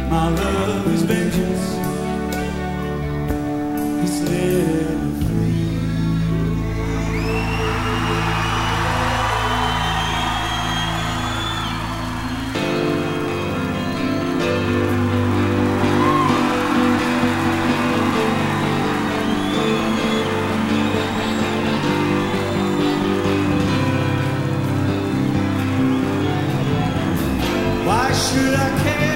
My love is vengeance. It's never free. Why should I care?